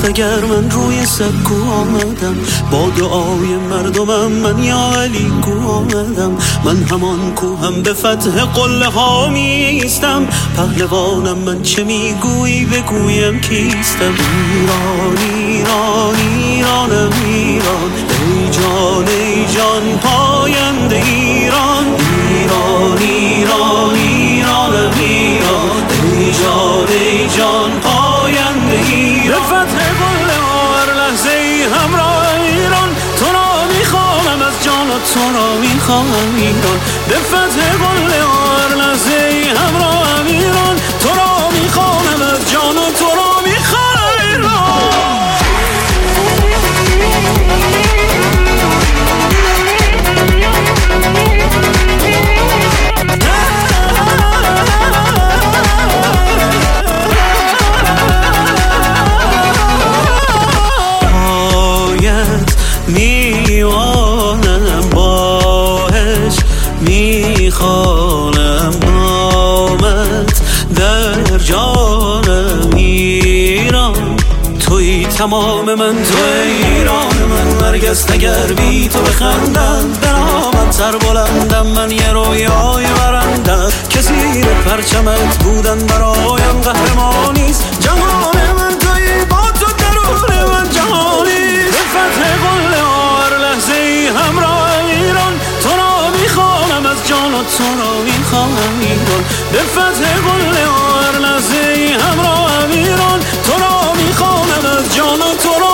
است اگر من روی سکو آمدم، با دعای مردمم من یا علی گو آمدم. من همان کوهم به فتح قله ها میستم، پهلوانم من چه میگویی بگویم کیستم. ایران ایران ایرانم ایران، ای جان ای جان پاینده ایران. ایران ایران ایرانم ایران، ای جان ای جان پاینده ایران. به فتح قله ها هر لحظه ای همراه ایران، تو را میخوانم از جان و تو را میخوانم ایران. به فتح قله ها هر لحظه ای همراه ایران، تو را میخوانم از جان و تو را میخوانم ایران. میوانم باش میخوانم نامت در جانم ایران. توی تمام من، توی ایران من، نرگس اگر بی تو بخندم، برامت سر بلندم من یه رویای برندم. که زیر پرچمت بودن برایم قهرمانیست، جهان من توی با تو درون من جهانیست. به فتح قله ها هر لحظه ای همراه ایران، تو را میخوانم از جان و تو را میخوانم ایران. به فتح قله ها هر لحظه ای همراه ایران، تو را میخوانم از جان و تو را